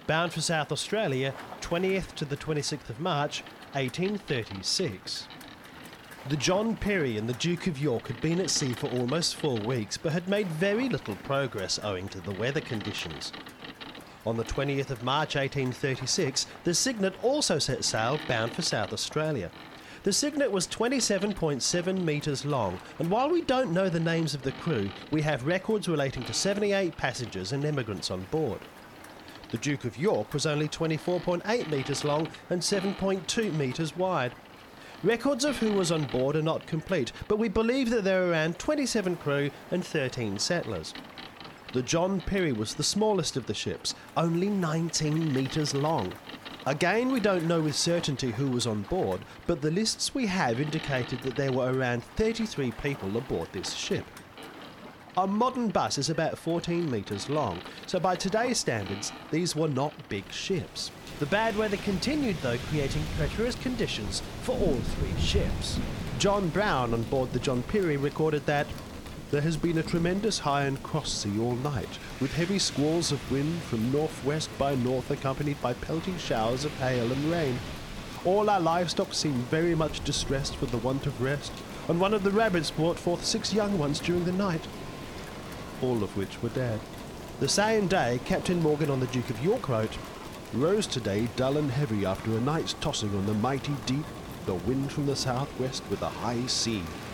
bound for South Australia, 20th to the 26th of March, 1836. The John Perry and the Duke of York had been at sea for almost 4 weeks, but had made very little progress owing to the weather conditions. On the 20th of March 1836, the Cygnet also set sail bound for South Australia. The Cygnet was 27.7 metres long, and while we don't know the names of the crew, we have records relating to 78 passengers and immigrants on board. The Duke of York was only 24.8 metres long and 7.2 metres wide. Records of who was on board are not complete, but we believe that there were around 27 crew and 13 settlers. The John Perry was the smallest of the ships, only 19 metres long. Again, we don't know with certainty who was on board, but the lists we have indicated that there were around 33 people aboard this ship. A modern bus is about 14 metres long, so by today's standards, these were not big ships. The bad weather continued though, creating treacherous conditions for all 3 ships. John Brown on board the John Perry recorded that there has been a tremendous high and cross sea all night, with heavy squalls of wind from northwest by north accompanied by pelting showers of hail and rain. All our livestock seemed very much distressed for the want of rest, and one of the rabbits brought forth 6 young ones during the night, all of which were dead. The same day, Captain Morgan on the Duke of York wrote, "Rose today dull and heavy after a night's tossing on the mighty deep, the wind from the southwest with a high sea.